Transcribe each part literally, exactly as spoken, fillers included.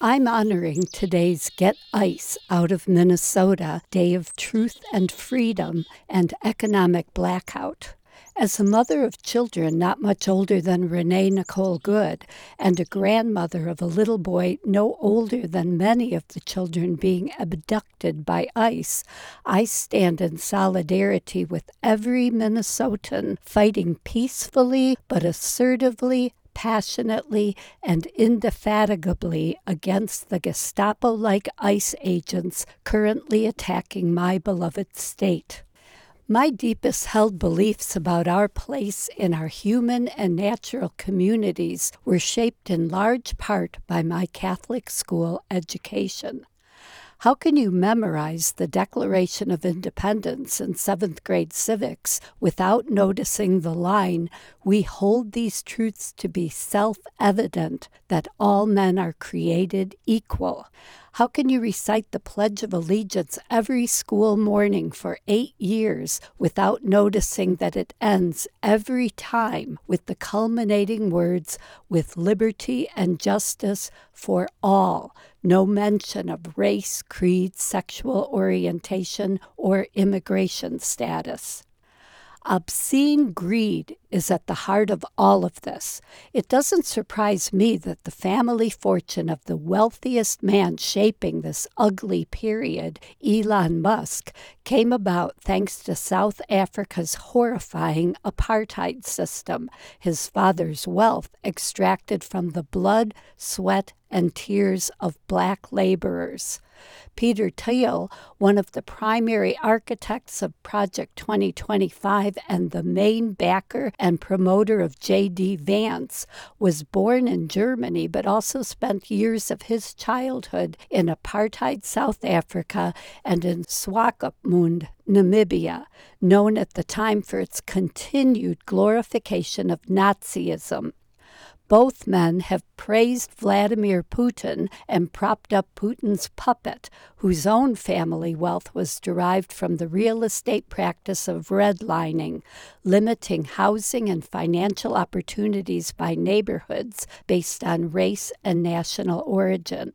I'm honoring today's Get Ice Out of Minnesota Day of Truth and Freedom and Economic Blackout. As a mother of children not much older than Renee Nicole Good and a grandmother of a little boy no older than many of the children being abducted by ICE, I stand in solidarity with every Minnesotan fighting peacefully but assertively, passionately, and indefatigably against the Gestapo-like ICE agents currently attacking my beloved state. My deepest held beliefs about our place in our human and natural communities were shaped in large part by my Catholic school education. How can you memorize the Declaration of Independence in seventh grade civics without noticing the line, "We hold these truths to be self-evident that all men are created equal"? How can you recite the Pledge of Allegiance every school morning for eight years without noticing that it ends every time with the culminating words, "with liberty and justice for all"? No mention of race, creed, sexual orientation, or immigration status. Obscene greed is at the heart of all of this. It doesn't surprise me that the family fortune of the wealthiest man shaping this ugly period, Elon Musk, came about thanks to South Africa's horrifying apartheid system, his father's wealth extracted from the blood, sweat, and tears of black laborers. Peter Thiel, one of the primary architects of Project twenty twenty-five and the main backer and promoter of J D. Vance, was born in Germany but also spent years of his childhood in apartheid South Africa and in Swakopmund, Namibia, known at the time for its continued glorification of Nazism. Both men have praised Vladimir Putin and propped up Putin's puppet, whose own family wealth was derived from the real estate practice of redlining, limiting housing and financial opportunities by neighborhoods based on race and national origin.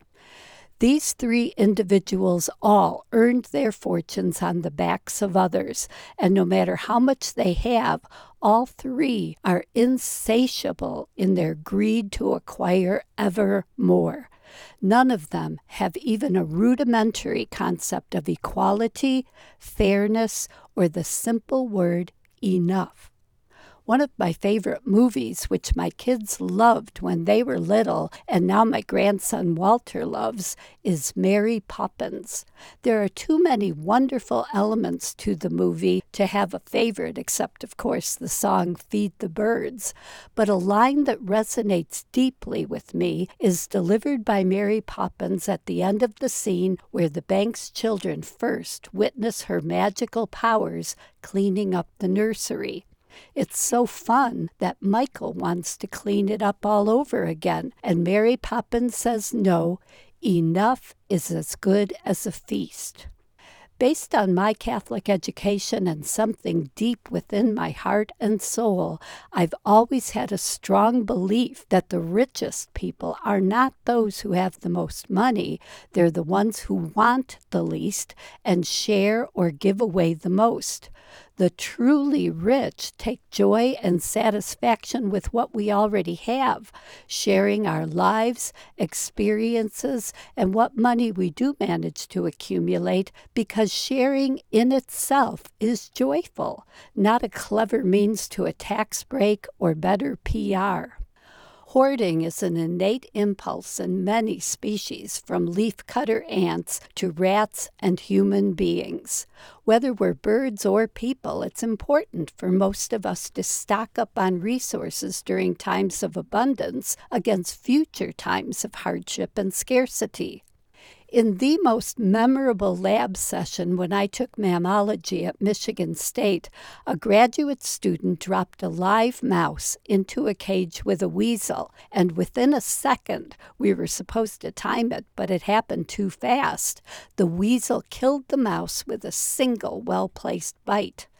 These three individuals all earned their fortunes on the backs of others, and no matter how much they have, all three are insatiable in their greed to acquire ever more. None of them have even a rudimentary concept of equality, fairness, or the simple word enough. One of my favorite movies, which my kids loved when they were little and now my grandson Walter loves, is Mary Poppins. There are too many wonderful elements to the movie to have a favorite, except, of course, the song Feed the Birds. But a line that resonates deeply with me is delivered by Mary Poppins at the end of the scene where the bank's children first witness her magical powers cleaning up the nursery. It's so fun that Michael wants to clean it up all over again, and Mary Poppins says no, enough is as good as a feast. Based on my Catholic education and something deep within my heart and soul, I've always had a strong belief that the richest people are not those who have the most money. They're the ones who want the least and share or give away the most. The truly rich take joy and satisfaction with what we already have, sharing our lives, experiences, and what money we do manage to accumulate, because sharing in itself is joyful, not a clever means to a tax break or better P R. Hoarding is an innate impulse in many species, from leafcutter ants to rats and human beings. Whether we're birds or people, it's important for most of us to stock up on resources during times of abundance against future times of hardship and scarcity. In the most memorable lab session when I took mammalogy at Michigan State, a graduate student dropped a live mouse into a cage with a weasel, and within a second, we were supposed to time it, but it happened too fast, the weasel killed the mouse with a single well-placed bite.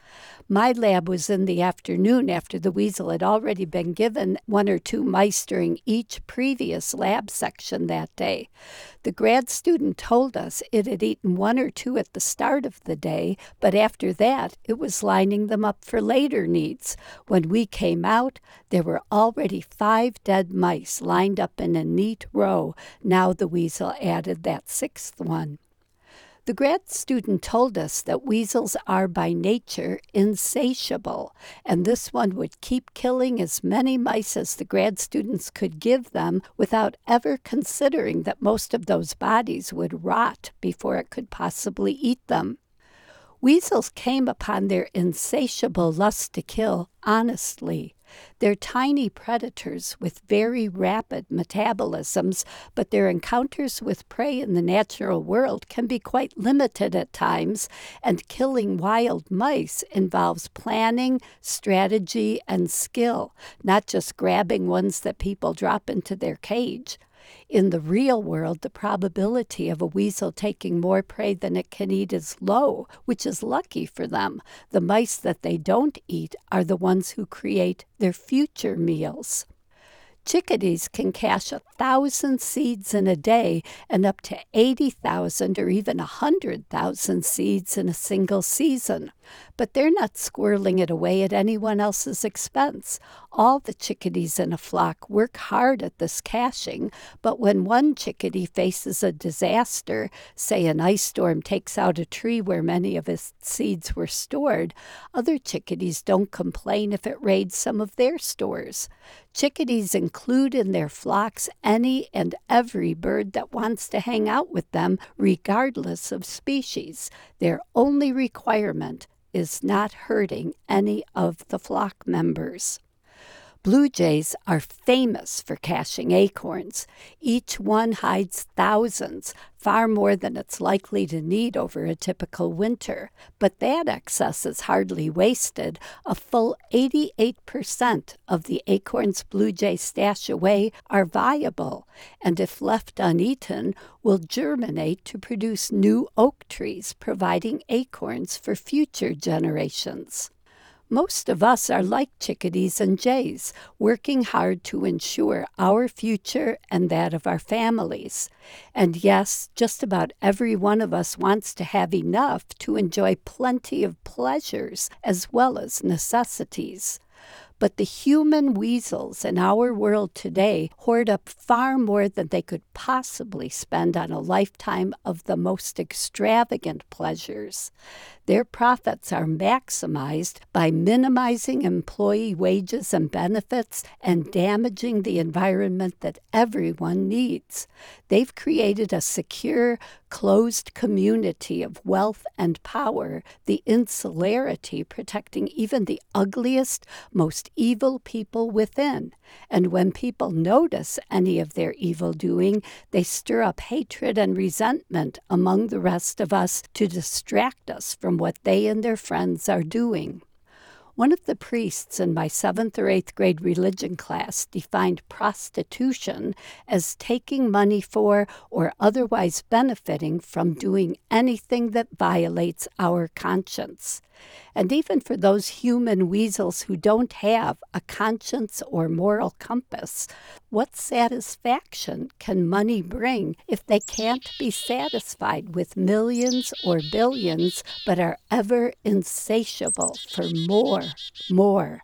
My lab was in the afternoon after the weasel had already been given one or two mice during each previous lab section that day. The grad student told us it had eaten one or two at the start of the day, but after that it was lining them up for later needs. When we came out, there were already five dead mice lined up in a neat row. Now the weasel added that sixth one. The grad student told us that weasels are by nature insatiable, and this one would keep killing as many mice as the grad students could give them without ever considering that most of those bodies would rot before it could possibly eat them. Weasels came upon their insatiable lust to kill honestly. They're tiny predators with very rapid metabolisms, but their encounters with prey in the natural world can be quite limited at times, and killing wild mice involves planning, strategy, and skill, not just grabbing ones that people drop into their cage. In the real world, the probability of a weasel taking more prey than it can eat is low, which is lucky for them. The mice that they don't eat are the ones who create their future meals. Chickadees can cache a thousand seeds in a day and up to eighty thousand or even a hundred thousand seeds in a single season. But they're not squirreling it away at anyone else's expense. All the chickadees in a flock work hard at this caching, but when one chickadee faces a disaster, say an ice storm takes out a tree where many of its seeds were stored, other chickadees don't complain if it raids some of their stores. Chickadees include in their flocks any and every bird that wants to hang out with them, regardless of species. Their only requirement is not hurting any of the flock members. Blue jays are famous for caching acorns. Each one hides thousands, far more than it's likely to need over a typical winter. But that excess is hardly wasted. A full eighty-eight percent of the acorns blue jays stash away are viable, and if left uneaten, will germinate to produce new oak trees, providing acorns for future generations. Most of us are like chickadees and jays, working hard to ensure our future and that of our families. And yes, just about every one of us wants to have enough to enjoy plenty of pleasures as well as necessities. But the human weasels in our world today hoard up far more than they could possibly spend on a lifetime of the most extravagant pleasures. Their profits are maximized by minimizing employee wages and benefits and damaging the environment that everyone needs. They've created a secure, closed community of wealth and power, the insularity protecting even the ugliest, most evil people within. And when people notice any of their evil doing, they stir up hatred and resentment among the rest of us to distract us from what they and their friends are doing. One of the priests in my seventh or eighth grade religion class defined prostitution as taking money for or otherwise benefiting from doing anything that violates our conscience. And even for those human weasels who don't have a conscience or moral compass, what satisfaction can money bring if they can't be satisfied with millions or billions, but are ever insatiable for more, more?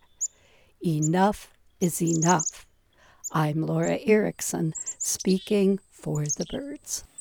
Enough is enough. I'm Laura Erickson, speaking for the birds.